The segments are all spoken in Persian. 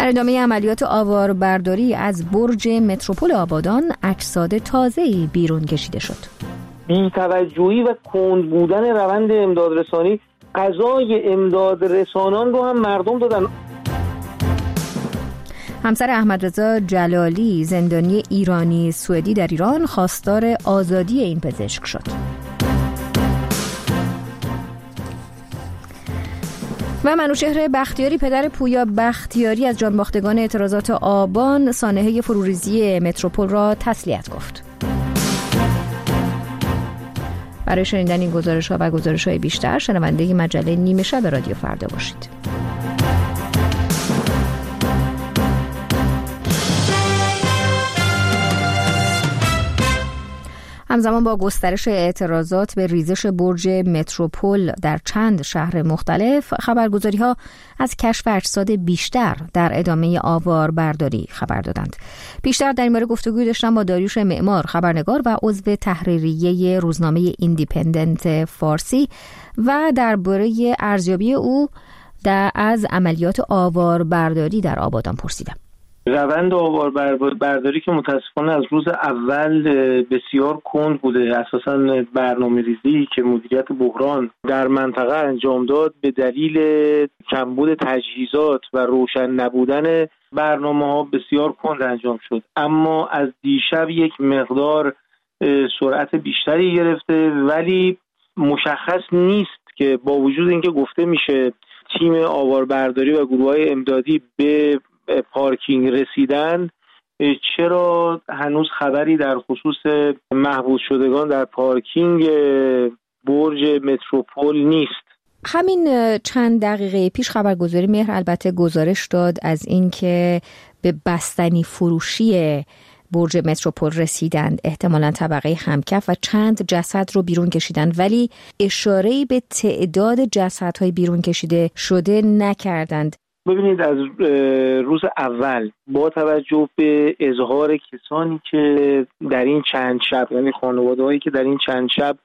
در ادامه عملیات آواربرداری از برج متروپول آبادان اجساد تازه‌ای بیرون کشیده شد. بی‌توجهی و کند بودن روند امدادرسانی غذای امدادرسانان رو هم مردم دادن. همسر احمدرضا جلالی زندانی ایرانی سوئدی در ایران خواستار آزادی این پزشک شد. و منوچهر بختیاری پدر پویا بختیاری از جانباختگان اعتراضات آبان سانحه فروریزی متروپول را تسلیت گفت. برای شنیدن این گزارش‌ها و گزارش‌های بیشتر شنونده مجله نیمه شب رادیو فردا باشید. همزمان با گسترش اعتراضات به ریزش برج متروپول در چند شهر مختلف، خبرگزاری‌ها از کشف اجساد بیشتر در ادامه آواربرداری خبر دادند. بیشتر در این باره گفتگوی داشتم با داریوش معمار، خبرنگار و عضو تحریریه روزنامه ایندیپندنت فارسی و درباره ارزیابی او از عملیات آواربرداری در آبادان پرسیدم. روند آواربرداری که متاسفانه از روز اول بسیار کند بوده، اساساً برنامه‌ریزی که مدیریت بحران در منطقه انجام داد به دلیل کمبود تجهیزات و روشن نبودن برنامه‌ها بسیار کند انجام شد. اما از دیشب یک مقدار سرعت بیشتری گرفته، ولی مشخص نیست که با وجود اینکه گفته میشه تیم آواربرداری و گروه‌های امدادی به پارکینگ رسیدن، چرا هنوز خبری در خصوص محبوس شدگان در پارکینگ برج متروپول نیست؟ همین چند دقیقه پیش خبرگزاری مهر البته گزارش داد از اینکه به بستنی فروشی برج متروپول رسیدند، احتمالاً طبقه همکف، و چند جسد رو بیرون کشیدن، ولی اشاره‌ای به تعداد جسدهای بیرون کشیده شده نکردند. ببینید، از روز اول با توجه به اظهار کسانی که در این چند شب، یعنی خانواده‌هایی که در این چند شب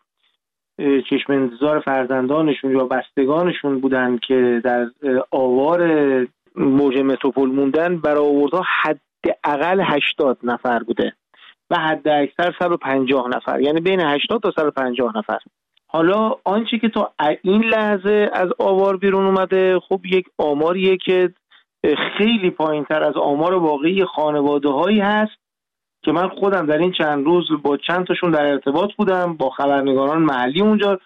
چشم انتظار فرزندانشون یا بستگانشون بودن که در آوار برج متروپول موندن، برآوردها حداقل 80 نفر بوده و حد اکثر 150 نفر، یعنی بین 80 تا 150 نفر. حالا آنچه که تا این لحظه از آوار بیرون اومده، خب یک آماریه که خیلی پایین‌تر از آمار واقعی خانواده‌هایی هست که من خودم در این چند روز با چند تاشون در ارتباط بودم، با خبرنگاران محلی اونجا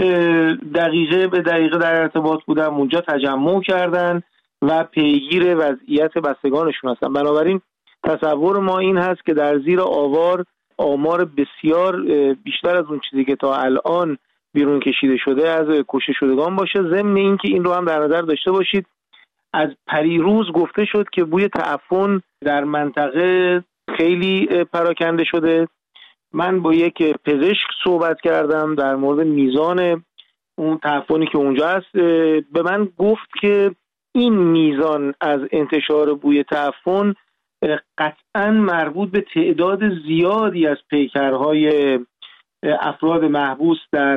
دقیقه به دقیقه در ارتباط بودم، اونجا تجمع کردن و پیگیر وضعیت بستگانشون هستن. بنابراین تصور ما این هست که در زیر آمار بسیار بیشتر از اون چیزی که تا الان بیرون کشیده شده از کشته شدگان باشه. ضمن این که این رو هم در نظر داشته باشید، از پریروز گفته شد که بوی تعفن در منطقه خیلی پراکنده شده. من با یک پزشک صحبت کردم در مورد میزان اون تعفنی که اونجا هست. به من گفت که این میزان از انتشار بوی تعفن قطعاً مربوط به تعداد زیادی از پیکرهای افراد محبوس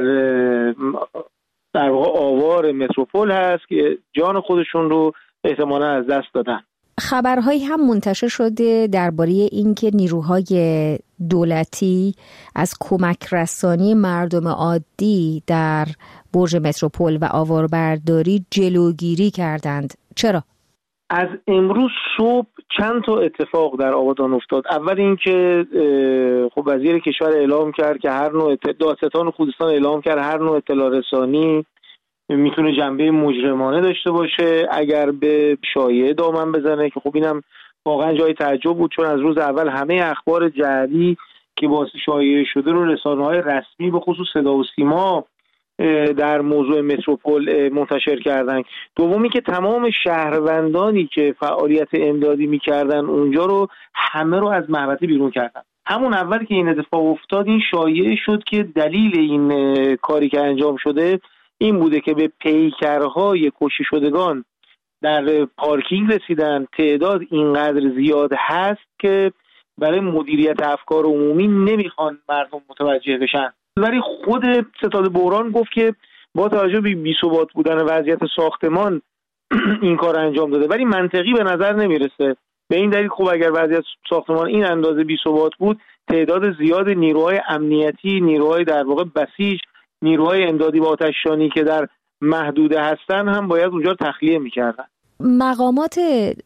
در آوار متروپول هست که جان خودشون رو احتمالاً از دست دادن. خبرهایی هم منتشر شده درباره اینکه نیروهای دولتی از کمک رسانی مردم عادی در برج متروپول و آواربرداری جلوگیری کردند. چرا؟ از امروز صبح چند تا اتفاق در آبادان افتاد. اول اینکه خب وزیر کشور اعلام کرد که هر نوع دادستان خوزستان اعلام کرد هر نوع اطلاع رسانی میتونه جنبه مجرمانه داشته باشه اگر به شایعه دامن بزنه، که خب اینم واقعا جای تعجب بود، چون از روز اول همه اخبار جعلی که باعث شایعه شده رو رسانه‌های رسمی به خصوص صدا و سیما در موضوع متروپول منتشر کردن. دومی که تمام شهروندانی که فعالیت امدادی میکردن اونجا رو همه رو از محوطه بیرون کردن. همون اول که این اتفاق افتاد این شایعه شد که دلیل این کاری که انجام شده این بوده که به پیکرهای کشته شدگان در پارکینگ رسیدن. تعداد اینقدر زیاد هست که برای مدیریت افکار عمومی نمیخوان مردم متوجه بشن. ولی خود ستاد بحران گفت که با توجه به بی‌ثبات بودن وضعیت ساختمان این کار انجام داده، ولی منطقی به نظر نمیرسه. به این دلیل خب اگر بعضی از ساختمان این اندازه بی‌ثبات بود، تعداد زیاد نیروهای امنیتی، نیروهای در واقع بسیج، نیروهای امدادی با آتش‌نشانی که در محدوده هستن هم باید اونجا تخلیه می‌کردن. مقامات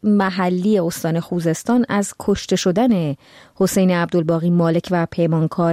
محلی استان خوزستان از کشته شدن حسین عبدالباقی مالک و پیمانکار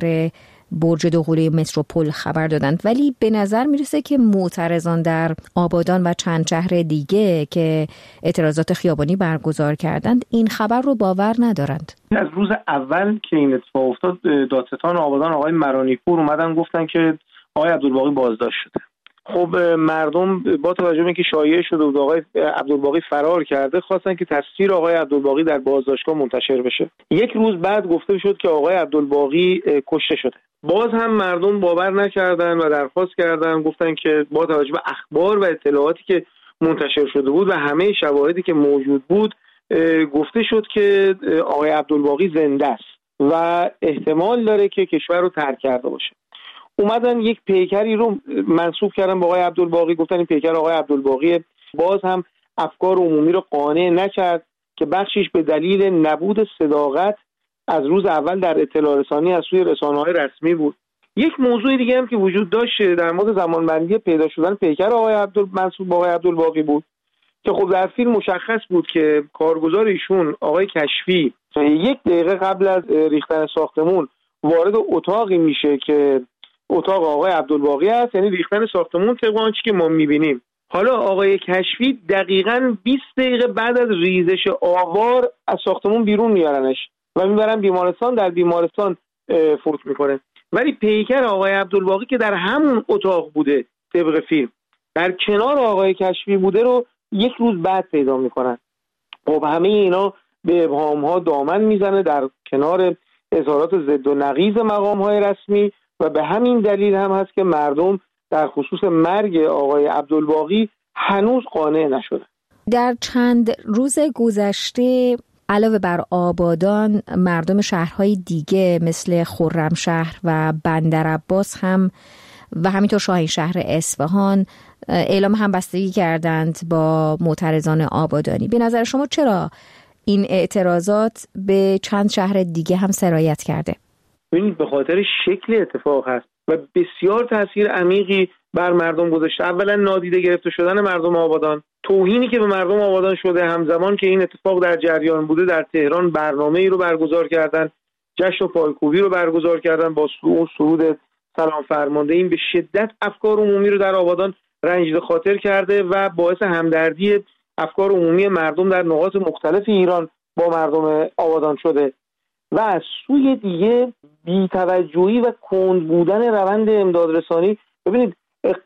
برج دوقلوی متروپول خبر دادند، ولی به نظر میرسه که معترضان در آبادان و چند شهر دیگه که اعتراضات خیابانی برگزار کردند این خبر رو باور ندارند. از روز اول که این اتفاق افتاد، دادستان آبادان آقای مرانی‌پور اومدن گفتن که آقای عبدالباقی بازداشت شده. خب مردم با توجه به اینکه شایعه شده بود آقای عبدالباقی فرار کرده، خواستن که تصویر آقای عبدالباقی در بازداشتگاه منتشر بشه. یک روز بعد گفته شد که آقای عبدالباقی کشته شده. باز هم مردم باور نکردن و درخواست کردن، گفتن که با توجه به اخبار و اطلاعاتی که منتشر شده بود و همه شواهدی که موجود بود، گفته شد که آقای عبدالباقی زنده است و احتمال داره که کشور رو ترک کرده باشه. اومدن یک پیکری رو منسوب کردن به آقای عبدالباقی، گفتن این پیکر آقای عبدالباقی. باز هم افکار عمومی رو قانع نکرد که بخشش به دلیل نبود صداقت از روز اول در اطلاع رسانی از سوی رسانه‌های رسمی بود. یک موضوع دیگه هم که وجود داشت در مورد زمانبندی پیدا شدن پیکر منسوب به آقای عبدالباقی بود که خب در فیلم مشخص بود که کارگزار ایشون آقای کشفی 1 دقیقه قبل از ریختن ساختمون وارد اتاقی میشه که اتاق آقای عبدالباقی است، یعنی ریختن ساختمون طبق آنچه که ما میبینیم. حالا آقای کشفی دقیقاً 20 دقیقه بعد از ریزش آوار از ساختمون بیرون میارنش و میبرن بیمارستان، در بیمارستان فوت میکنه. ولی پیکر آقای عبدالباقی که در همون اتاق بوده طبق فیلم، در کنار آقای کشفی بوده رو 1 روز بعد پیدا میکنن. خب همه اینا به ابهام‌ها دامن میزنه در کنار اظهارات ضد و نقیض مقام‌های رسمی و به همین دلیل هم هست که مردم در خصوص مرگ آقای عبدالباقی هنوز قانع نشدن. در چند روز گذشته علاوه بر آبادان، مردم شهرهای دیگه مثل خرمشهر و بندرعباس هم و همینطور شاهینشهر اصفهان اعلام همبستگی کردند با معترضان آبادانی. به نظر شما چرا این اعتراضات به چند شهر دیگه هم سرایت کرده؟ ببینید به خاطر شکل اتفاق هست و بسیار تاثیر عمیقی بر مردم گذاشته. اولا نادیده گرفته شدن مردم آبادان، توهینی که به مردم آبادان شده. همزمان که این اتفاق در جریان بوده در تهران برنامه‌ای رو برگزار کردن، جشن و پایکوبی رو برگزار کردن با سرود سلام فرمانده. این به شدت افکار عمومی رو در آبادان رنجیده خاطر کرده و باعث همدردی افکار عمومی مردم در نقاط مختلف ایران با مردم آبادان شده. و از سوی دیگه بی‌توجهی و کند بودن روند امدادرسانی. ببینید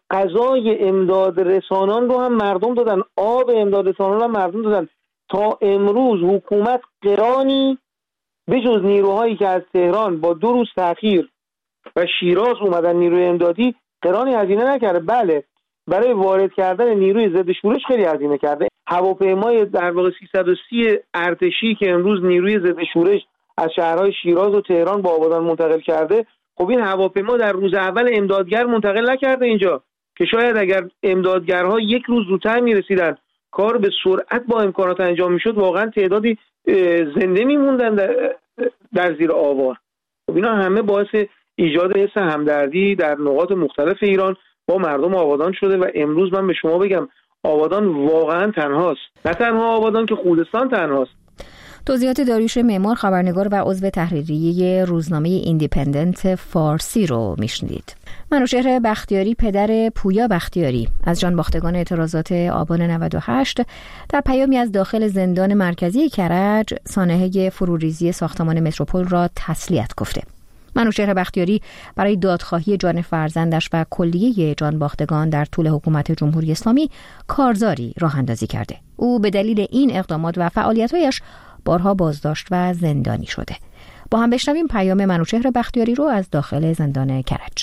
غذای امدادرسانان رو هم مردم دادن، آب امدادرسانان هم مردم دادن. تا امروز حکومت قرانی به جز نیروهایی که از تهران با 2 روز تأخیر و شیراز اومدن نیروی امدادی قرانی هزینه نکرده. بله برای وارد کردن نیروی ضد شورش خیلی هزینه کرده. هواپیمای در واقع 330 ارتشی که امروز نیروی ضد شورش از شهرهای شیراز و تهران با آبادان منتقل کرده، خب این هواپیما در روز اول امدادگر منتقل نکرده اینجا که شاید اگر امدادگرها 1 روز زودتر میرسیدن، کار به سرعت با امکانات انجام میشد، واقعا تعدادی زنده میموندن در زیر آوار. خب اینا همه باعث ایجاد حس همدردی در نقاط مختلف ایران با مردم آبادان شده و امروز من به شما بگم آبادان واقعا تنهاست. نه تنها آبادان که خوزستان تنهاست. توضیحات داریوش معمار، خبرنگار و عضو تحریریه روزنامه ایندیپندنت فارسی رو میشنید. منوچهر بختیاری، پدر پویا بختیاری از جانباختگان اعتراضات آبان 98 در پیامی از داخل زندان مرکزی کرج سانحه فروریزی ساختمان متروپول را تسلیت گفته. منوچهر بختیاری برای دادخواهی جان فرزندش و کلیه جانباختگان در طول حکومت جمهوری اسلامی کارزاری راه اندازی کرده. او به دلیل این اقدامات و فعالیت‌هایش بارها بازداشت و زندانی شده. با هم بشنویم پیام منوچهر بختیاری رو از داخل زندان کرج.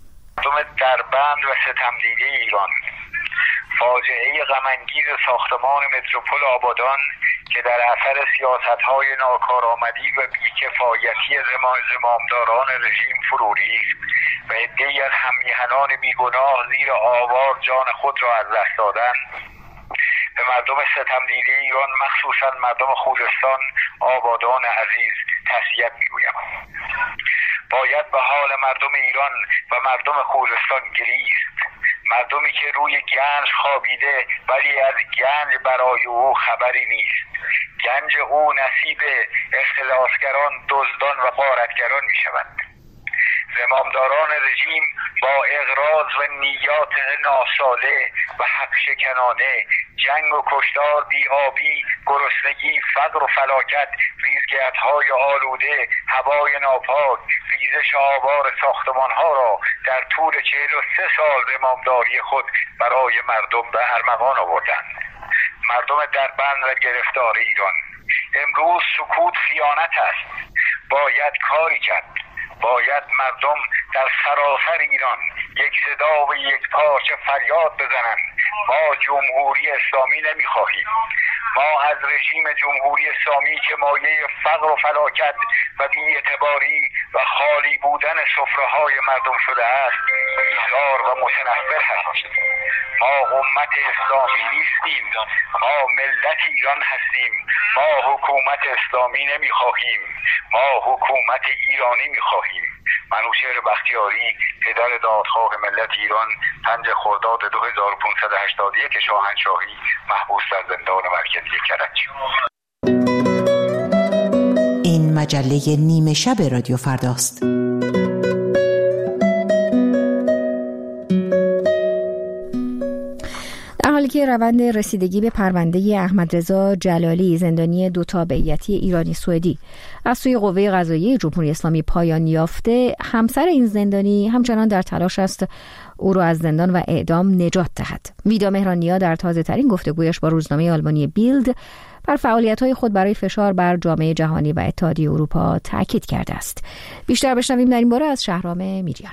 دربند و ستمدیده ایران، فاجعه غم‌انگیز ساختمان متروپول آبادان که در اثر سیاست‌های ناکارآمدی و بی‌کفایتی زمامداران رژیم فرو ریخت و عده‌ای از هم‌میهنان بیگناه زیر آوار جان خود را از دست دادند، به مردم ستمدیده ایران، مخصوصا مردم خوزستان آبادان عزیز تسلیت میگویم. باید به حال مردم ایران و مردم خوزستان گریست. مردمی که روی گنج خوابیده ولی از گنج برای او خبری نیست. گنج او نصیب اختلاسگران، دزدان و غارتگران می شود. زمامداران رژیم با اغراض و نیات ناساله و حق شکنانه جنگ و کشتار، بی‌آبی، گرسنگی، فقر و فلاکت، ریزگردهای آلوده، هوای ناپاک، ریزش آوار ساختمانها را در طول 43 سال زمامداری خود برای مردم به ارمغان آوردند. مردم دربند و گرفتار ایران، امروز سکوت خیانت است. باید کاری کرد. باید مردم در سراسر ایران یک صدا و یک پارچه فریاد بزنند: ما جمهوری اسلامی نمیخواهیم. ما از رژیم جمهوری اسلامی که مایه فقر و فلاکت و بی‌اعتباری و خالی بودن سفره‌های مردم شده است بیزار و متنفر هستیم. ما امت اسلامی نیستیم، ما ملت ایران هستیم. ما حکومت اسلامی نمیخواهیم، ما حکومت ایرانی میخواهیم. منوچهر بختیاری، پدر دادخواه ملت ایران، 5 خرداد 2581 شاهنشاهی، محبوس در زندان مرکزی کرج. این مجله نیمه شب رادیو فرداست. در حالی که روند رسیدگی به پرونده احمدرضا جلالی، زندانی 2 تابعیتی ایرانی سوئدی، از سوی قوه قضاییه جمهوری اسلامی پایان یافته، همسر این زندانی همچنان در تلاش است او را از زندان و اعدام نجات دهد. ویدا مهرانیا در تازه ترین گفتگویش با روزنامه آلمانی بیلد بر فعالیت‌های خود برای فشار بر جامعه جهانی و اتحادیه اروپا تاکید کرده است. بیشتر بشنویم در این باره از شهرام میریان.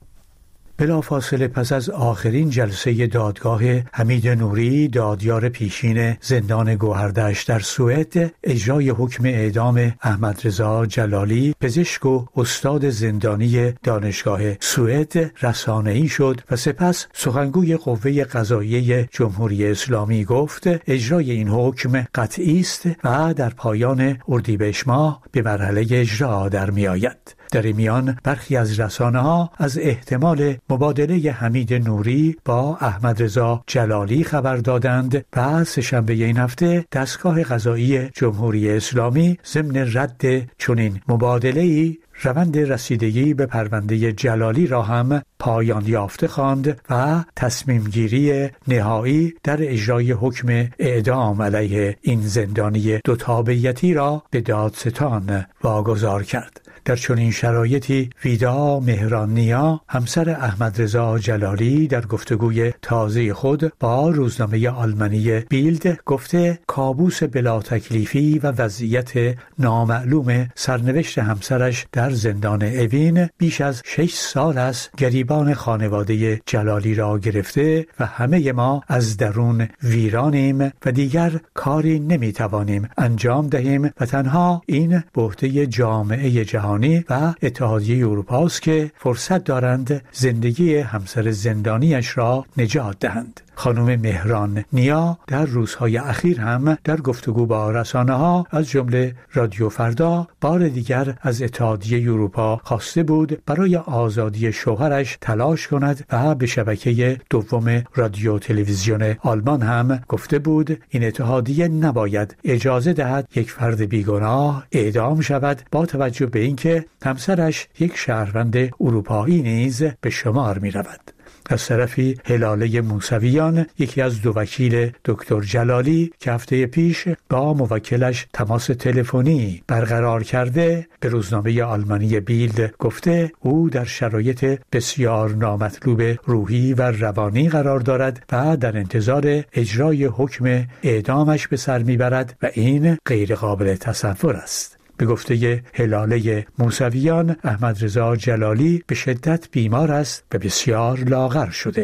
بلافاصله پس از آخرین جلسه دادگاه، حمید نوری، دادیار پیشین زندان گوهردشت در سوئد، اجرای حکم اعدام احمدرضا جلالی، پزشک و استاد زندانی دانشگاه سوئد، رسانه‌ای شد و سپس سخنگوی قوه قضاییه جمهوری اسلامی گفت اجرای این حکم قطعی است و در پایان اردیبهشت ماه به مرحله اجرا در می‌آید. در این میان برخی از رسانه‌ها از احتمال مبادله حمید نوری با احمدرضا جلالی خبر دادند و سه‌شنبه این هفته دستگاه قضایی جمهوری اسلامی ضمن رد چنین مبادله‌ای روند رسیدگی به پرونده جلالی را هم پایان یافته خواند و تصمیم گیری نهایی در اجرای حکم اعدام علیه این زندانی 2 تابعیتی را به دادستان واگذار کرد. در چنین شرایطی ویدا مهرانیا، همسر احمدرضا جلالی، در گفتگوی تازه خود با روزنامه آلمانی بیلد گفته کابوس بلا تکلیفی و وضعیت نامعلوم سرنوشت همسرش در زندان اوین بیش از 6 سال است گریبان خانواده جلالی را گرفته و همه ما از درون ویرانیم و دیگر کاری نمیتوانیم انجام دهیم و تنها این بحته جامعه جهانی و اتحادیه اروپا است که فرصت دارند زندگی همسر زندانیش را نجات دهند. خانم مهران نیا در روزهای اخیر هم در گفتگو با رسانه‌ها از جمله رادیو فردا بار دیگر از اتحادیه اروپا خواسته بود برای آزادی شوهرش تلاش کند و به شبکه دوم رادیو تلویزیون آلمان هم گفته بود این اتحادیه نباید اجازه دهد یک فرد بیگناه اعدام شود با توجه به اینکه همسرش یک شهروند اروپایی نیز به شمار می رود. از طرفی هلاله موسویان، یکی از 2 وکیل دکتر جلالی که هفته پیش با موکلش تماس تلفنی برقرار کرده، به روزنامه آلمانی بیلد گفته او در شرایط بسیار نامطلوب روحی و روانی قرار دارد و در انتظار اجرای حکم اعدامش به سر میبرد و این غیر قابل تصور است. به گفته هلاله موسویان، احمدرضا جلالی به شدت بیمار است و بسیار لاغر شده.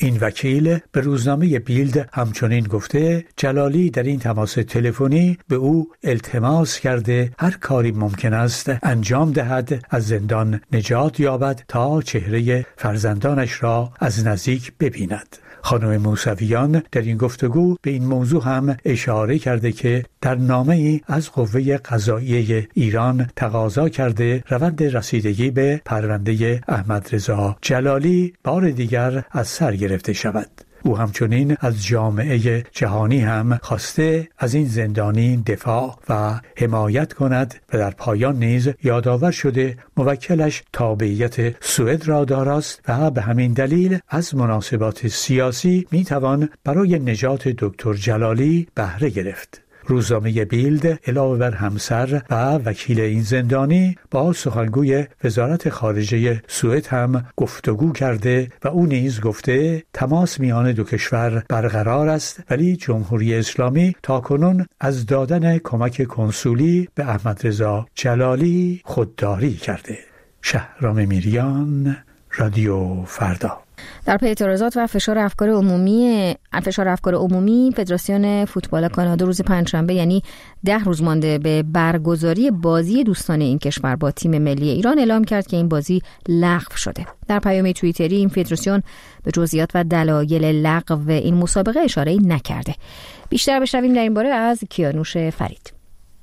این وکیل به روزنامه بیلد همچنین گفته جلالی در این تماس تلفنی به او التماس کرده هر کاری ممکن است انجام دهد از زندان نجات یابد تا چهره فرزندانش را از نزدیک ببیند. خانم موسویان در این گفتگو به این موضوع هم اشاره کرده که در نامه‌ای از قوه قضاییه ایران تقاضا کرده روند رسیدگی به پرونده احمدرضا جلالی بار دیگر از سر گرفته شود. او همچنین از جامعه جهانی هم خواسته از این زندانی دفاع و حمایت کند و در پایان نیز یادآور شده موکلش تابعیت سوئد را داراست و به همین دلیل از مناسبات سیاسی میتوان برای نجات دکتر جلالی بهره گرفت. روزنامه بیلد علاوه بر همسر و وکیل این زندانی با سخنگوی وزارت خارجه سوئد هم گفتگو کرده و او نیز گفته تماس میان دو کشور برقرار است، ولی جمهوری اسلامی تاکنون از دادن کمک کنسولی به احمدرضا جلالی خودداری کرده. شهرام میریان، رادیو فردا. در پی اعتراضات و فشار افکار عمومی فدراسیون فوتبال کانادا روز پنجشنبه یعنی 10 روز مانده به برگزاری بازی دوستانه این کشور با تیم ملی ایران اعلام کرد که این بازی لغو شده. در پیام توییتری این فدراسیون به جزئیات و دلایل لغو این مسابقه اشاره نکرده. بیشتر بشنویم در این باره از کیانوش فرید.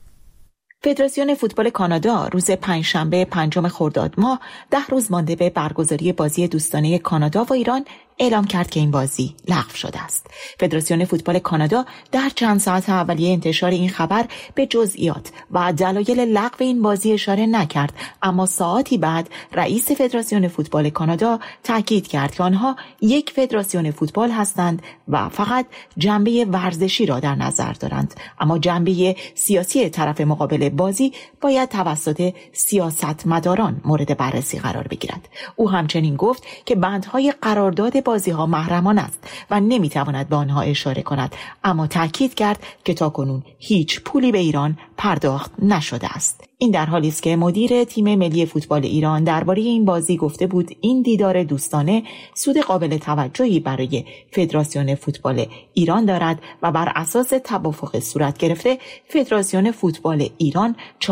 فدراسیون فوتبال کانادا روز پنجشنبه 5 خرداد ماه 10 روز مانده به برگزاری بازی دوستانه کانادا و ایران اعلام کرد که این بازی لغو شده است. فدراسیون فوتبال کانادا در چند ساعت اولیه انتشار این خبر به جزئیات و دلایل لغو این بازی اشاره نکرد، اما ساعاتی بعد رئیس فدراسیون فوتبال کانادا تاکید کرد که آنها یک فدراسیون فوتبال هستند و فقط جنبه ورزشی را در نظر دارند، اما جنبه سیاسی طرف مقابل بازی باید توسط سیاستمداران مورد بررسی قرار بگیرد. او همچنین گفت که بندهای قرارداد بازی‌ها محرمانه است و نمی‌تواند به آنها اشاره کند، اما تاکید کرد که تاکنون هیچ پولی به ایران پرداخت نشده است. این در حالی است که مدیر تیم ملی فوتبال ایران درباره این بازی گفته بود این دیدار دوستانه سود قابل توجهی برای فدراسیون فوتبال ایران دارد و بر اساس توافق صورت گرفته فدراسیون فوتبال ایران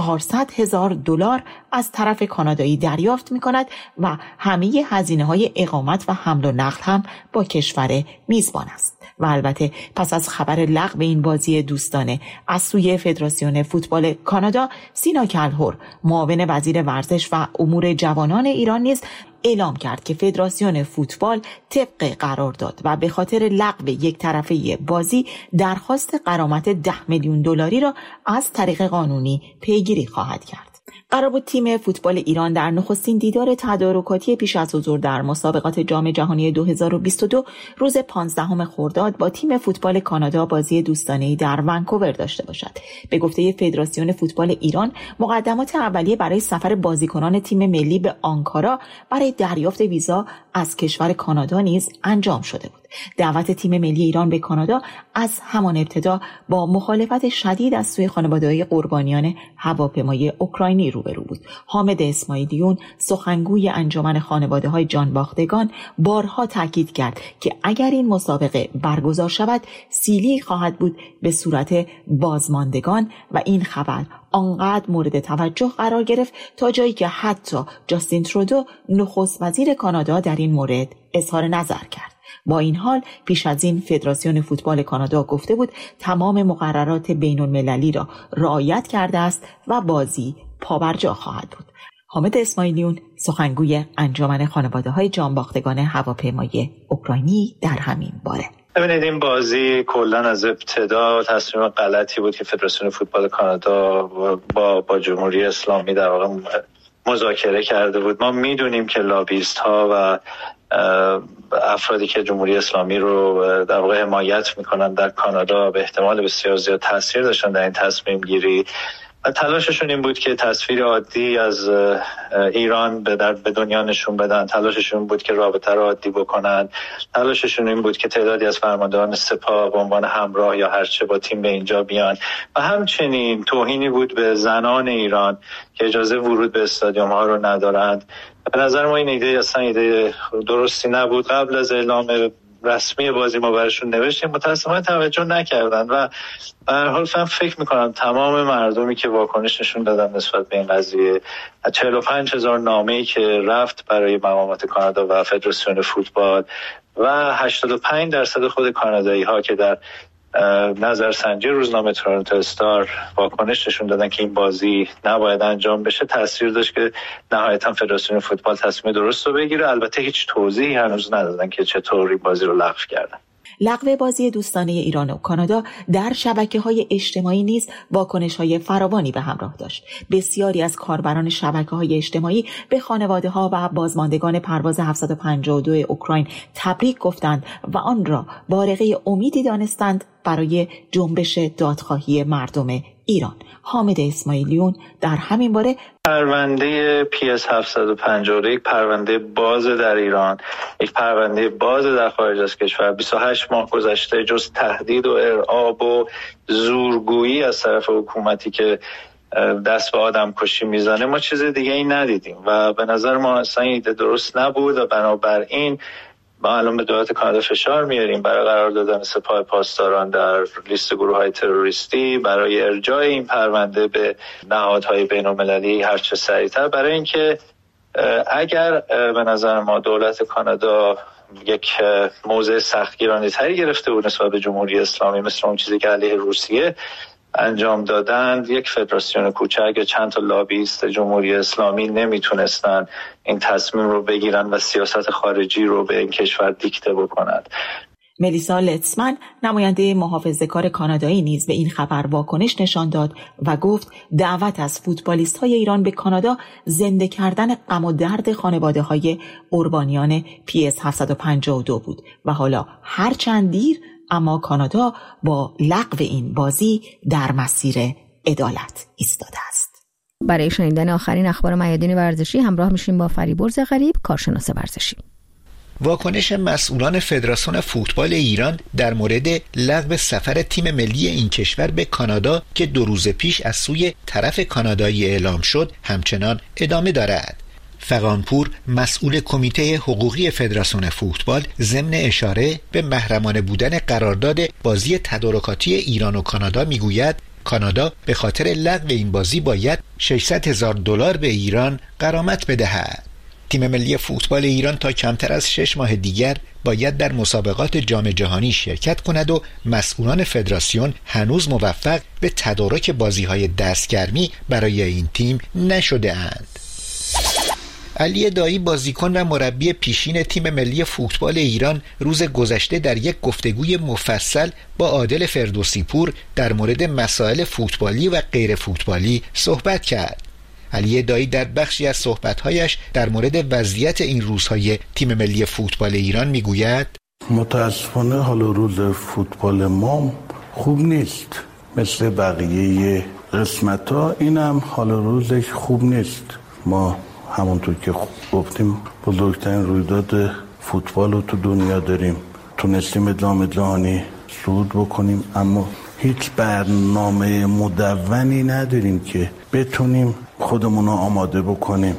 $400,000 از طرف کانادایی دریافت می‌کند و همه هزینه‌های اقامت و حمل و نقل هم با کشور میزبان است. و البته پس از خبر لغو این بازی دوستانه از سوی فدراسیون فوتبال کانادا، سینا کلهر معاون وزیر ورزش و امور جوانان ایران نیز اعلام کرد که فدراسیون فوتبال طبق قرارداد و به خاطر لغو یک طرفه بازی درخواست غرامت $10 میلیون را از طریق قانونی پیگیری خواهد کرد. قرار بود تیم فوتبال ایران در نخستین دیدار تدارکاتی پیش از حضور در مسابقات جام جهانی 2022 روز 15 خرداد با تیم فوتبال کانادا بازی دوستانه‌ای در ونکوور داشته باشد. به گفته فدراسیون فوتبال ایران، مقدمات اولیه برای سفر بازیکنان تیم ملی به آنکارا برای دریافت ویزا از کشور کانادا نیز انجام شده بود. دعوت تیم ملی ایران به کانادا از همان ابتدا با مخالفت شدید از سوی خانواده‌های قربانیان هواپیمای اوکراینی روبرو بود. حامد اسماعیلیون، سخنگوی انجمن خانواده‌های جانباختگان، بارها تاکید کرد که اگر این مسابقه برگزار شود سیلی خواهد بود به صورت بازماندگان و این خبر آنقدر مورد توجه قرار گرفت تا جایی که حتی جاستین ترودو نخست وزیر کانادا در این مورد اظهار نظر کرد. با این حال پیش از این فدراسیون فوتبال کانادا گفته بود تمام مقررات بین المللی را رعایت کرده است و بازی پابرجا خواهد بود. حامد اسماعیلیون، سخنگوی انجمن خانواده‌های جانباختگان هواپیمای اوکراینی در همین باره. ببینید این بازی کلا از ابتدا تصمیم غلطی بود که فدراسیون فوتبال کانادا با جمهوری اسلامی در واقع مذاکره کرده بود. ما میدونیم که لابیست ها و افرادی که جمهوری اسلامی رو در واقع حمایت میکنن در کانادا به احتمال بسیار زیاد تاثیر داشتن در این تصمیم گیری و تلاششون این بود که تصویر عادی از ایران به دنیا نشون بدن. تلاششون بود که رابطه رو عادی بکنن. تلاششون این بود که تعدادی از فرماندهان سپاه به عنوان همراه یا هرچه با تیم به اینجا بیان و همچنین توهینی بود به زنان ایران که اجازه ورود به استادیوم ها رو ندارند. به نظر ما این ایده اصلا ایده درستی نبود. قبل از اعلام رسمی بازی ما براشون نوشتیم، متأسفانه توجه نکردن و به هر حال فکر میکنم تمام مردمی که واکنش نشون دادن نسبت به این قضیه، 45,000 نامه‌ای که رفت برای مقامات کانادا و فدراسیون فوتبال و 85% خود کانادایی‌ها که در نظرسنجی روزنامه تورنتو استار واکنش نشون دادن که این بازی نباید انجام بشه، تاثیر داشت که نهایتا فدراسیون فوتبال تصمیم درست رو بگیره. البته هیچ توضیحی هنوز ندادن که چطور این بازی رو لغو کردن. لغو بازی دوستانه ایران و کانادا در شبکه‌های اجتماعی نیز واکنش‌های فراوانی به همراه داشت. بسیاری از کاربران شبکه‌های اجتماعی به خانواده‌ها و بازماندگان پرواز 752 اوکراین تبریک گفتند و آن را بارقه امیدی دانستند برای جنبش دادخواهی مردم ایران. حامد اسماعیلیون در همین باره پرونده PS 752 یک پرونده باز در ایران، یک پرونده باز در خارج از کشور. 28 ماه گذشته جز تهدید و ارعاب و زورگویی از طرف حکومتی که دست به آدم کشی میزنه ما چیز دیگه ای ندیدیم و به نظر ما اصلا ایده درست نبود و بنابراین ما الان به دولت کانادا فشار میاریم برای قرار دادن سپاه پاسداران در لیست گروه‌های تروریستی، برای ارجاع این پرونده به نهادهای بین‌المللی هر چه سریعتر، برای اینکه اگر به نظر ما دولت کانادا یک موضع سختگیرانه تری گرفته بود نسبت به جمهوری اسلامی، مثل اون چیزی که علیه روسیه انجام دادند، یک فدراسیون کوچک چند تا لابیست جمهوری اسلامی نمیتونستن این تصمیم رو بگیرن و سیاست خارجی رو به این کشور دیکته بکنند. ملیسا لتسمن نماینده محافظه‌کار کانادایی نیز به این خبر واکنش نشان داد و گفت دعوت از فوتبالیست‌های ایران به کانادا زنده کردن غم و درد خانواده‌های قربانیان PS 752 بود و حالا هرچند دیر اما کانادا با لغو این بازی در مسیر عدالت ایستاده است. برای شنیدن آخرین اخبار میادین ورزشی همراه میشیم با فریبرز غریب، کارشناس ورزشی. واکنش مسئولان فدراسیون فوتبال ایران در مورد لغو سفر تیم ملی این کشور به کانادا که 2 روز پیش از سوی طرف کانادایی اعلام شد همچنان ادامه دارد. فغانپور مسئول کمیته حقوقی فدراسیون فوتبال ضمن اشاره به محرمانه بودن قرارداد بازی تدارکاتی ایران و کانادا میگوید کانادا به خاطر لغو این بازی باید $600,000 به ایران غرامت بدهد. تیم ملی فوتبال ایران تا کمتر از 6 ماه دیگر باید در مسابقات جام جهانی شرکت کند و مسئولان فدراسیون هنوز موفق به تدارک بازی‌های دستگرمی برای این تیم نشده اند. علی دایی بازیکن و مربی پیشین تیم ملی فوتبال ایران روز گذشته در یک گفتگوی مفصل با عادل فردوسی پور در مورد مسائل فوتبالی و غیر فوتبالی صحبت کرد. علی دایی در بخشی از صحبت‌هایش در مورد وضعیت این روزهای تیم ملی فوتبال ایران میگوید متاسفانه حال روز فوتبال ما خوب نیست، مثل بقیه قسمت‌ها اینم حال روزش خوب نیست. ما همونطور که گفتیم بزرگترین رویداد فوتبال رو تو دنیا داریم، تونستیم جام جهانی صعود بکنیم اما هیچ برنامه مدونی نداریم که بتونیم خودمون رو آماده بکنیم.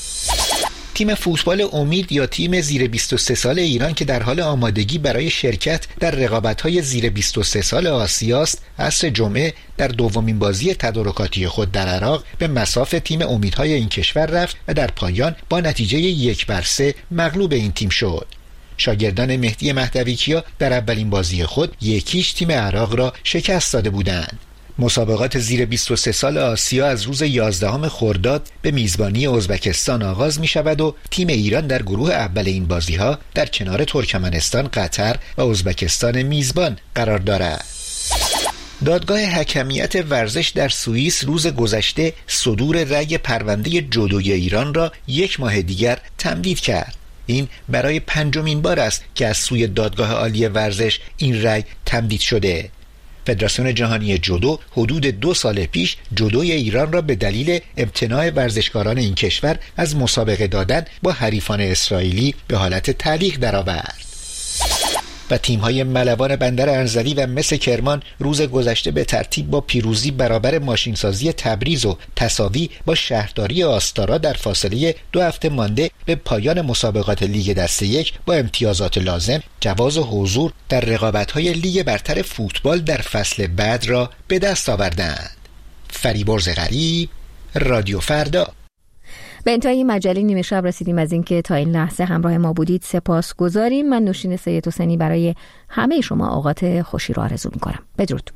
تیم فوتبال امید یا تیم زیر 23 سال ایران که در حال آمادگی برای شرکت در رقابت‌های زیر 23 سال آسیا است، عصر جمعه در دومین بازی تدارکاتی خود در عراق به مصاف تیم امیدهای این کشور رفت و در پایان با نتیجه 1-3 مغلوب این تیم شد. شاگردان مهدی مهدوی‌کیا در اولین بازی خود 1-0 تیم عراق را شکست داده بودند. مسابقات زیر 23 سال آسیا از روز 11 خرداد به میزبانی ازبکستان آغاز می شود و تیم ایران در گروه اول این بازی ها در کنار ترکمنستان، قطر و ازبکستان میزبان قرار دارد. دادگاه حکمیت ورزش در سوئیس روز گذشته صدور رأی پرونده جودوی ایران را 1 ماه دیگر تمدید کرد. این برای 5مین بار است که از سوی دادگاه عالی ورزش این رأی تمدید شده. فدراسیون جهانی جودو حدود 2 سال پیش جودوی ایران را به دلیل امتناع ورزشکاران این کشور از مسابقه دادن با حریفان اسرائیلی به حالت تعلیق درآورد. و تیم‌های ملوان بندر انزلی و مس کرمان روز گذشته به ترتیب با پیروزی برابر ماشینسازی تبریز و تساوی با شهرداری آستارا در فاصله 2 هفته مانده به پایان مسابقات لیگ دسته یک با امتیازات لازم جواز حضور در رقابت‌های لیگ برتر فوتبال در فصل بعد را به دست آوردند. فریبرز غریب، رادیو فردا. به انتهای مجله نیمه شب رسیدیم. از اینکه تا این لحظه همراه ما بودید سپاس گذاریم. من نوشین سید حسینی برای همه شما اوقات خوشی رو آرزو می‌کنم. بدرود.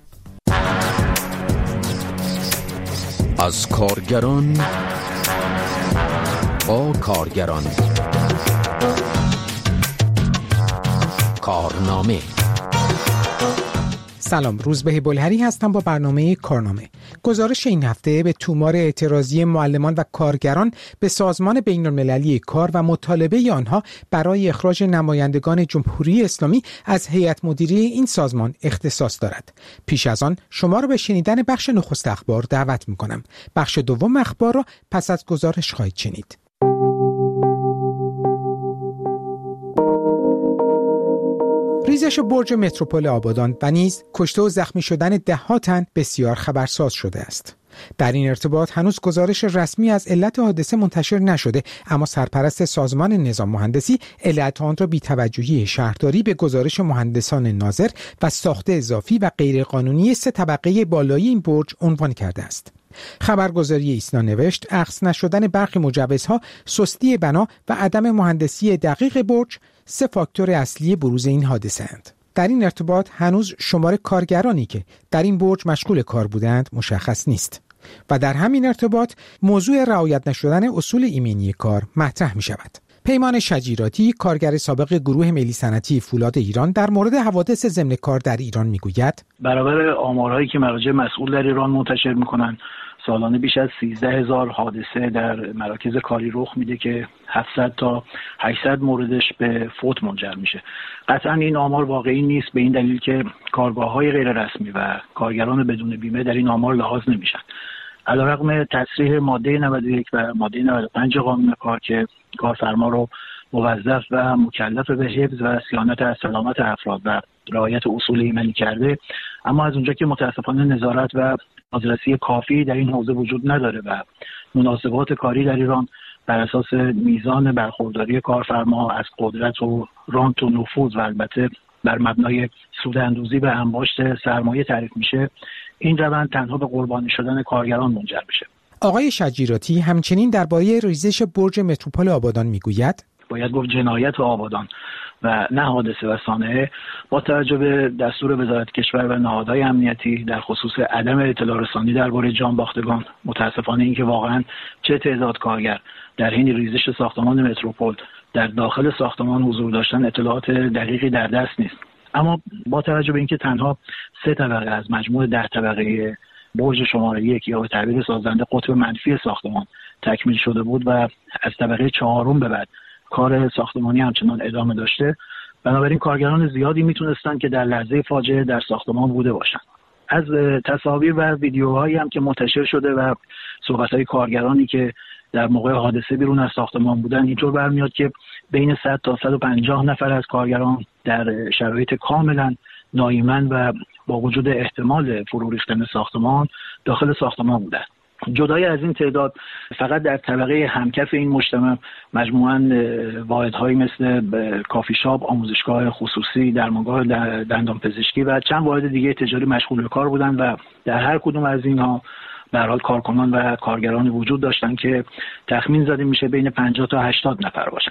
از کارگران با کارگران، کارنامه. سلام، روزبه بلهری هستم با برنامه کارنامه. گزارش این هفته به تومار اعتراضی معلمان و کارگران به سازمان بین‌المللی کار و مطالبه آنها برای اخراج نمایندگان جمهوری اسلامی از هیئت مدیره این سازمان اختصاص دارد. پیش از آن شما را به شنیدن بخش نخست اخبار دعوت می‌کنم. بخش دوم اخبار را پس از گزارش خواهید شنید. ریزش برج متروپول آبادان و نیز کشته و زخمی شدن ده‌ها تن بسیار خبرساز شده است. در این ارتباط هنوز گزارش رسمی از علت حادثه منتشر نشده، اما سرپرست سازمان نظام مهندسی علت آن را بی‌توجهی شهرداری به گزارش مهندسان ناظر و ساخت اضافی و غیرقانونی 3 طبقه بالایی این برج عنوان کرده است. خبرگزاری ایسنا نوشت اخذ نشدن برخی مجوزها، سستی بنا و عدم مهندسی دقیق برج 3 فاکتور اصلی بروز این حادثه اند. در این ارتباط هنوز شمار کارگرانی که در این برج مشغول کار بودند مشخص نیست و در همین ارتباط موضوع رعایت نشدن اصول ایمنی کار مطرح می شود. پیمان شجیراتی، کارگر سابق گروه ملی صنعتی فولاد ایران، در مورد حوادث ضمن کار در ایران میگوید برابر آمارهایی که مراجع مسئول در ایران منتشر میکنن، سالانه بیش از 13,000 حادثه در مراکز کاری رخ میده که 700 تا 800 موردش به فوت منجر میشه. قطعا این آمار واقعی نیست، به این دلیل که کارگاه‌های غیر رسمی و کارگران بدون بیمه در این آمار لحاظ نمیشن. علیرغم تصریح ماده 91 و ماده 95 قانون کار که کارفرما رو موظف و مکلف به حفظ و صیانت از سلامت افراد و رعایت اصول ایمنی کرده، اما از اونجا که متاسفانه نظارت و بازرسی کافی در این حوزه وجود نداره و مناسبات کاری در ایران بر اساس میزان برخورداری کارفرما از قدرت و رانت و نفوذ و البته بر مبنای سوداندوزی و انباشت سرمایه تعریف میشه، این روند تنها به قربانی شدن کارگران منجر میشه. آقای شجیراتی همچنین درباره ریزش برج متروپول آبادان میگوید باید گفت جنایت آبادان و نه حادثه و صانعه با توجه به دستور وزارت کشور و نهادهای امنیتی در خصوص عدم اطلاع رسانی درباره جانباختگان، متاسفانه اینکه واقعا چه تعداد کارگر در حین ریزش ساختمان متروپول در داخل ساختمان حضور داشتن اطلاعات دقیقی در دست نیست. اما با توجه به اینکه تنها 3 طبقه از مجموع 10 طبقه برج شماره 1 یا به تعبیر سازنده قطب منفی ساختمان تکمیل شده بود و از طبقه 4 به بعد کار ساختمانی همچنان ادامه داشته، بنابراین کارگران زیادی میتونستن که در لحظه فاجعه در ساختمان بوده باشن. از تصاویر و ویدیوهایی هم که منتشر شده و صحبت‌های کارگرانی که در موقع حادثه بیرون از ساختمان بودن اینطور برمیاد که بین 100 تا 150 نفر از کارگران در شرایط کاملا ناایمن و با وجود احتمال فرو ریختن ساختمان داخل ساختمان بودند. جدای از این تعداد فقط در طبقه همکف این مجتمع مجموعاً واحدهایی مثل کافی شاپ، آموزشگاه خصوصی، درمانگاه دندانپزشکی و چند واحد دیگه تجاری مشغول به کار بودند و در هر کدوم از اینها به هر حال کارکنان و کارگران وجود داشتن که تخمین زده میشه بین 50 تا 80 نفر باشن.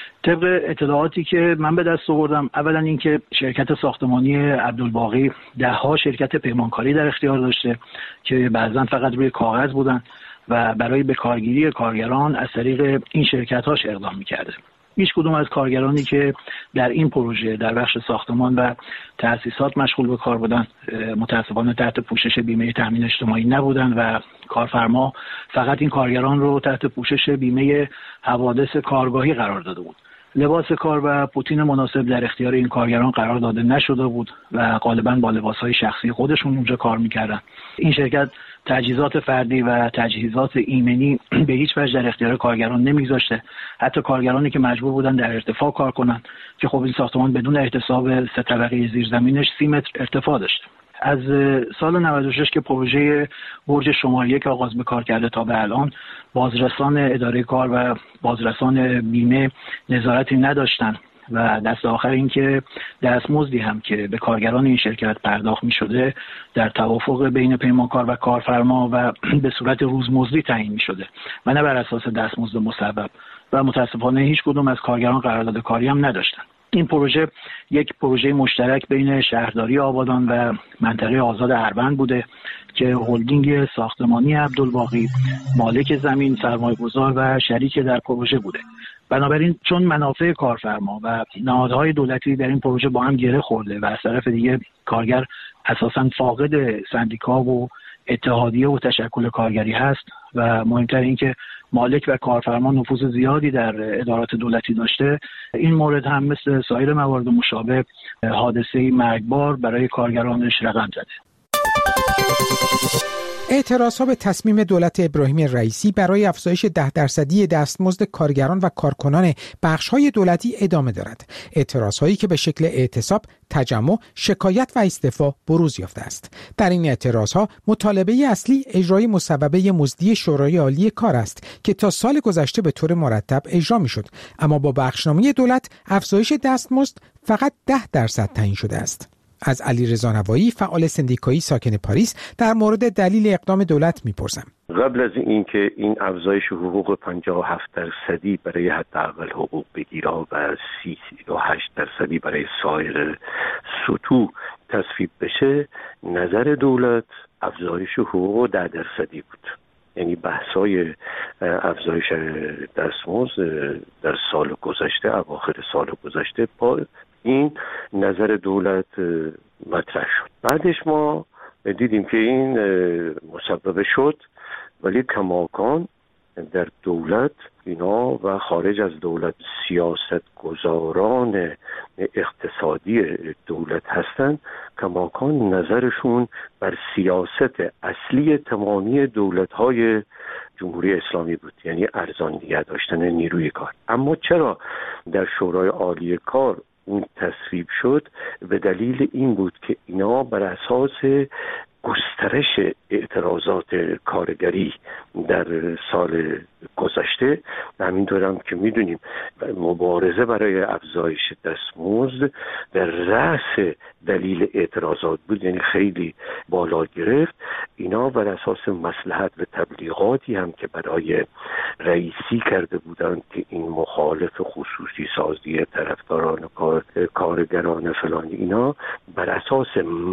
طبق اطلاعاتی که من به دست آوردم، اولا اینکه شرکت ساختمانی عبدالباقی 10 شرکت پیمانکاری در اختیار داشته که بعضا فقط روی کاغذ بودن و برای بکارگیری کارگران از طریق این شرکت‌هاش اقدام می‌کرده. هیچ کدوم از کارگرانی که در این پروژه در بخش ساختمان و تأسیسات مشغول به کار بودن متأسفانه تحت پوشش بیمه تامین اجتماعی نبودن و کارفرما فقط این کارگران رو تحت پوشش بیمه حوادث کارگاهی قرار داده بود. لباس کار و پوتین مناسب در اختیار این کارگران قرار داده نشده بود و غالباً با لباس‌های شخصی خودشون اونجا کار می‌کردن. این شرکت تجهیزات فردی و تجهیزات ایمنی به هیچ وجه در اختیار کارگران نمیگذاشته. حتی کارگرانی که مجبور بودن در ارتفاع کار کنن که خب این ساختمان بدون احتساب 3 طبقه زیرزمینش 30 متر ارتفاع داشته. از سال 96 که پروژه برج شماره 1 آغاز به کار کرده تا به الان بازرسان اداره کار و بازرسان بیمه نظارتی نداشتن و دست آخر این که دستمزدی هم که به کارگران این شرکت پرداخت می شده در توافق بین پیمانکار و کارفرما و به صورت روزمزدی تعیین می شده و نه بر اساس دستمزد مسبب و متاسفانه هیچ کدوم از کارگران قرارداد کاری هم نداشتن. این پروژه یک پروژه مشترک بین شهرداری آبادان و منطقه آزاد اروند بوده که هلدینگ ساختمانی عبدالباقی مالک زمین، سرمایه‌گذار و شریک در پروژه بوده. بنابراین چون منافع کارفرما و نهادهای دولتی در این پروژه با هم گره خورده و از طرف دیگه کارگر اساساً فاقد سندیکا و اتحادیه و تشکل کارگری هست و مهمتر این که مالک و کارفرما نفوذ زیادی در ادارات دولتی داشته، این مورد هم مثل سایر موارد مشابه حادثه‌ای مرگبار برای کارگرانش رقم زده. اعتراضها به تصمیم دولت ابراهیم رئیسی برای افزایش 10% دستمزد کارگران و کارکنان بخش‌های دولتی ادامه دارد. اعتراضهایی که به شکل اعتصاب، تجمع، شکایت و استعفا بروز یافته است. در این اعتراضها مطالبه اصلی اجرای مصوبه مزدی شورای عالی کار است که تا سال گذشته به طور مرتب اجرا می‌شد، اما با بخشنامه دولت افزایش دستمزد فقط 10% تعیین شده است. از علیرضا نوایی فعال سندیکایی ساکن پاریس در مورد دلیل اقدام دولت میپرسم. قبل از اینکه این افزایش حقوق 57% برای حداقل حقوق بگیرا و 38% برای سایر سطوح تصویب بشه، نظر دولت افزایش حقوق 10% بود. یعنی بحثای افزایش دستمزد در سال گذشته، اواخر سال گذشته با این نظر دولت مطرح شد. بعدش ما دیدیم که این مسبب شد، ولی کماکان در دولت اینا و خارج از دولت سیاست گذاران اقتصادی دولت هستند، کماکان نظرشون بر سیاست اصلی تمامی دولت‌های جمهوری اسلامی بود، یعنی ارزان نگه داشتن نیروی کار. اما چرا در شورای عالی کار اون تصویب شد؟ به دلیل این بود که اینا بر اساس گسترش اعتراضات کارگری در سال گذشته و همینطور هم که میدونیم مبارزه برای افزایش دستمزد در رأس دلیل اعتراضات بود، یعنی خیلی بالا گرفت. اینا بر اساس مصلحت و تبلیغاتی هم که برای رئیسی کرده بودند که این مخالف خصوصی سازی طرفداران کارگران فلان، اینا بر اساس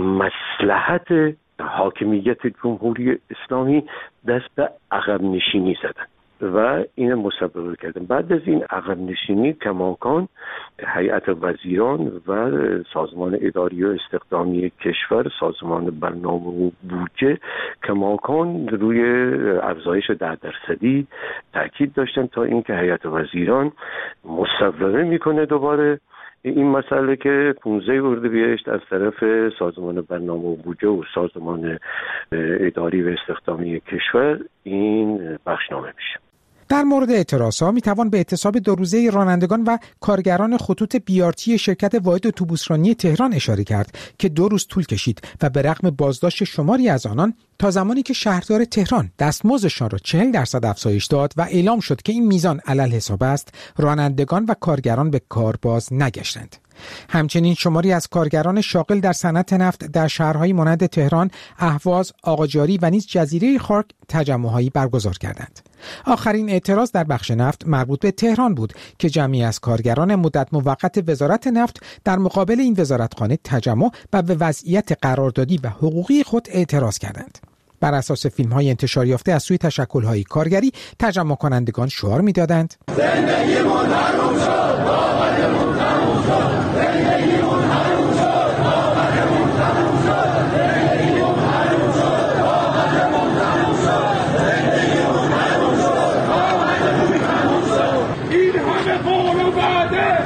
مصلحت حاکمیت جمهوری اسلامی دست به عقب نشینی زدن و این مسبب کردن. بعد از این عقب نشینی کماکان هیئت وزیران و سازمان اداری و استخدامی کشور، سازمان برنامه و بودجه کماکان روی افزایش 10% تاکید داشتن تا اینکه هیئت وزیران مصوبه میکنه دوباره این مسئله که 15 اردیبهشت از طرف سازمان برنامه و بودجه و سازمان اداری و استخدامی کشور این بخشنامه میشه. در مورد اعتراضها میتوان به اعتصاب 2 روزه رانندگان و کارگران خطوط بیارتی شرکت واحد اتوبوسرانی تهران اشاره کرد که 2 روز طول کشید و به رغم بازداشت شماری از آنان تا زمانی که شهردار تهران دستمزدشان را 40% افزایش داد و اعلام شد که این میزان علل حساب است، رانندگان و کارگران به کار باز نگشتند. همچنین شماری از کارگران شاغل در صنعت نفت در شهرهای مانند تهران، اهواز، آقاجاری و نیز جزیره خارک تجمع‌هایی برگزار کردند. آخرین اعتراض در بخش نفت مربوط به تهران بود که جمعی از کارگران مدت موقت وزارت نفت در مقابل این وزارتخانه تجمع و به وضعیت قراردادی و حقوقی خود اعتراض کردند. بر اساس فیلم‌های انتشار یافته از سوی تشکل‌های کارگری، تجمع کنندگان شعار می‌دادند: زندگیمون حروم شد، باورمون تموم شد، زندگیمون حروم شد، باورمون تموم شد، زندگیمون حروم شد، باورمون تموم شد، زندگیمون حروم شد، باورمون تموم شد. این همه قول و وعده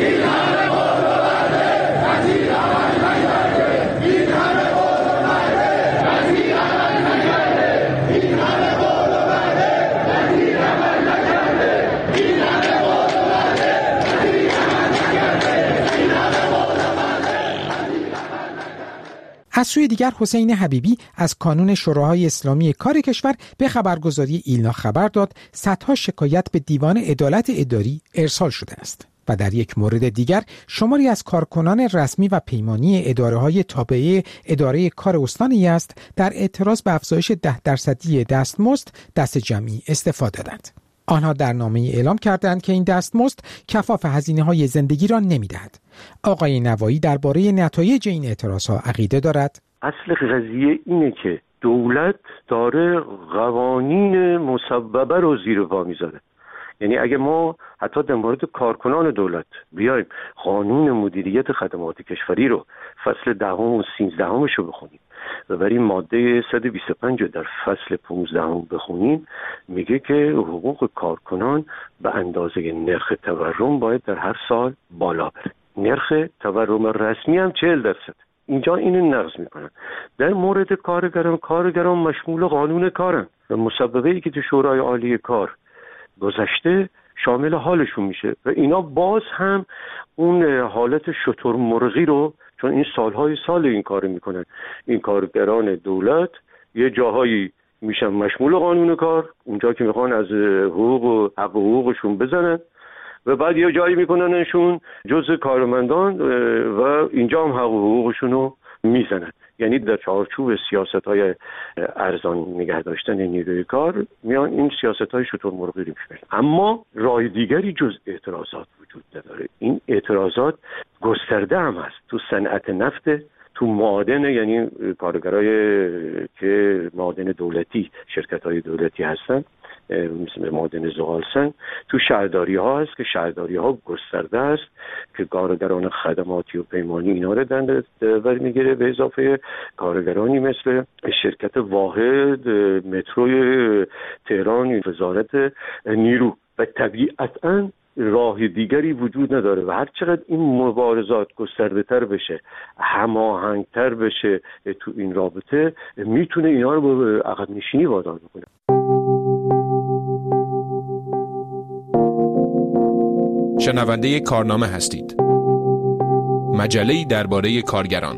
از سوی دیگر حسین حبیبی از کانون شوراهای اسلامی کار کشور به خبرگزاری ایلنا خبر داد صدها شکایت به دیوان عدالت اداری ارسال شده است و در یک مورد دیگر شماری از کارکنان رسمی و پیمانی اداره‌های تابعه اداره کار استان یزد در اعتراض به افزایش 10% دستمزد دست جمعی استعفا دادند. آنها در نامه اعلام کردند که این دستمزد کفاف هزینه‌های زندگی را نمی‌دهد. آقای نوایی درباره نتایج این اعتراض‌ها عقیده دارد. اصل قضیه اینه که دولت داره قوانین مسببه رو زیر پا میذاره. یعنی اگه ما حتی در مورد کارکنان دولت بیایم قانون مدیریت خدمات کشوری رو فصل 10 و 13 رو بخونیم و برای ماده 125 در فصل 15 بخونیم، میگه که حقوق کارکنان به اندازه نرخ تورم باید در هر سال بالا بره. نرخ تورم رسمی هم 40%. اینجا اینو نقض میکنن. در مورد کارگران مشمول قانون کارن و مسببه‌ای که تو شورای عالی کار گذشته شامل حالشون میشه و اینا باز هم اون حالت شترمرغی رو، چون این سالهای سال این کار میکنن، این کارگران دولت یه جاهایی میشن مشمول قانون کار، اونجا که میخوان از حقوق و حق و حقوقشون بزنن، و بعد یه جایی میکننشون جزء کارمندان و اینجا هم حق و حقوقشون رو میزنن. یعنی در چارچوب سیاست‌های ارزان نگه داشتن نیروی کار میان این سیاست‌های شترمرغی رو میشن. اما راه دیگری جز اعتراضات وجود نداره. این اعتراضات گسترده هم هست تو صنعت نفت، تو معادن، یعنی کارگرای که معادن دولتی، شرکت‌های دولتی هستن مثل معادن زغالسنگ، تو شهرداری ها هست که شهرداری ها گسترده است که کارگران خدماتی و پیمانی اینا رو در میگیره، به اضافه کارگرانی مثل شرکت واحد، متروی تهران، وزارت نیرو. و طبیعتاً راه دیگری وجود نداره و هر چقدر این مبارزات گسترده تر بشه، هماهنگتر بشه تو این رابطه، میتونه اینا رو به عقب نشینی وادار بکنه. شنونده کارنامه هستید. مجله‌ای درباره کارگران.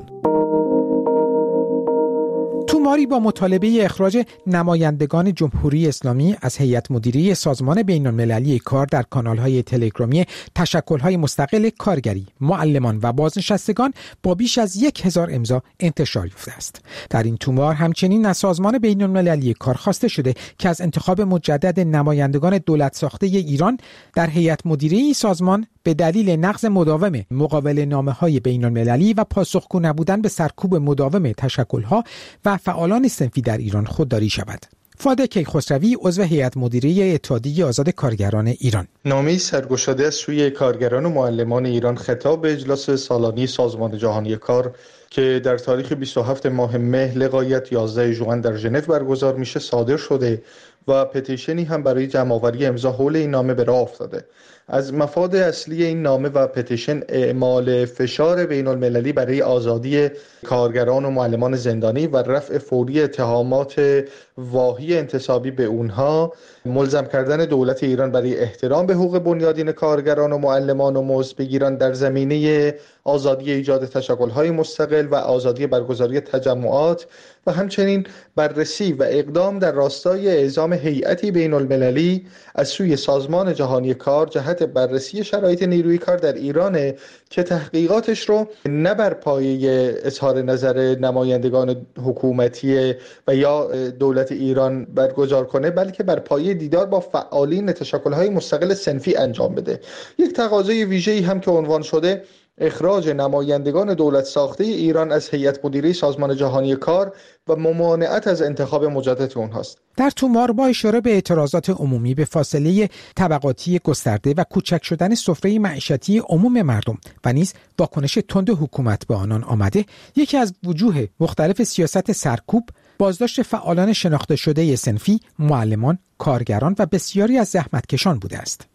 توماری با مطالبه اخراج نمایندگان جمهوری اسلامی از هیئت مدیره سازمان بین‌المللی کار در کانال‌های تلگرامی تشکل‌های مستقل کارگری، معلمان و بازنشستگان با بیش از 1000 امضا انتشار یافته است. در این تومار همچنین از سازمان بین‌المللی کار خواسته شده که از انتخاب مجدد نمایندگان دولت ساخته ایران در هیئت مدیره این سازمان به دلیل نقض مداوم مقابله نامه‌های بین‌المللی و پاسخگو نبودن به سرکوب مداوم تشکل‌ها و فعالان صنفی در ایران خودداری شود. فاده کیخسروی، عضو هیئت مدیره اتحادیه آزاد کارگران ایران: نامه‌ای سرگشاده از سوی کارگران و معلمان ایران خطاب به اجلاس سالانه سازمان جهانی کار که در تاریخ 27 ماه مه لقایت 11 ژوئن در ژنو برگزار میشه صادر شده و پتیشنی هم برای جمع‌آوری امضا حول این نامه به راه افتاده. از مفاد اصلی این نامه و پتیشن اعمال فشار بین‌المللی برای آزادی کارگران و معلمان زندانی و رفع فوری اتهامات واهی انتسابی به اونها، ملزم کردن دولت ایران برای احترام به حقوق بنیادین کارگران و معلمان و مزدبگیران در زمینه آزادی ایجاد تشکل‌های مستقل و آزادی برگزاری تجمعات و همچنین بررسی و اقدام در راستای اعزام هیئتی بین‌المللی از سوی سازمان جهانی کار جهت بررسی شرایط نیروی کار در ایران که تحقیقاتش رو نه بر پایه اظهار نظر نمایندگان حکومتی و یا دولت ایران برگزار کنه، بلکه بر پایه دیدار با فعالین تشکل‌های مستقل صنفی انجام بده. یک تقاضای ویژه‌ای هم که عنوان شده اخراج نمایندگان دولت ساخته ایران از هیئت مدیره سازمان جهانی کار و ممانعت از انتخاب مجدد اونهاست. در تومار با اشاره به اعتراضات عمومی به فاصله طبقاتی گسترده و کوچک شدن سفره معیشتی عموم مردم و نیز واکنش تند حکومت به آنان آمده، یکی از وجوه مختلف سیاست سرکوب بازداشت فعالان شناخته شده صنفی، معلمان، کارگران و بسیاری از زحمتکشان بوده است.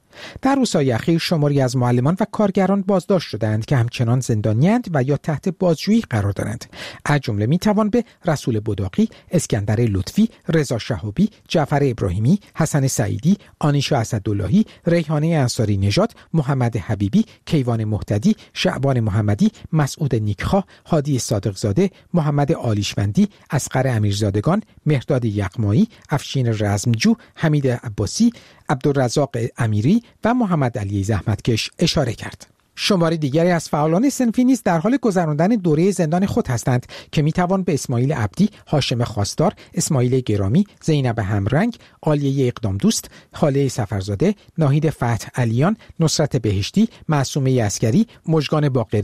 در روزهای اخیر شماری از معلمان و کارگران بازداشت شدند که همچنان زندانی‌اند و یا تحت بازجویی قرار دارند. از جمله میتوان به رسول بداقی، اسکندر لطفی، رضا شهابی، جعفر ابراهیمی، حسن سعیدی، آنیشا اسداللهی، ریحانه انصاری نژاد، محمد حبیبی، کیوان مهتدی، شعبان محمدی، مسعود نیکخواه، هادی صادقزاده، محمد عالیشوندی، اصغر امیرزادگان، مهرداد یغمایی، افشین رزمجو، حمید عباسی، عبدالرزاق امیری و محمد علی زحمتکش اشاره کرد. شماری دیگری از فعالان صنفی نیز در حال گذراندن دوره زندان خود هستند که میتوان به اسماعیل عبدی، هاشم خواستار، اسماعیل گرامی، زینب همرنگ، عالیه اقدام دوست، خاله سفرزاده، ناهید فتح علیان، نصرت بهشتی، معصومه عسکری، مژگان باقری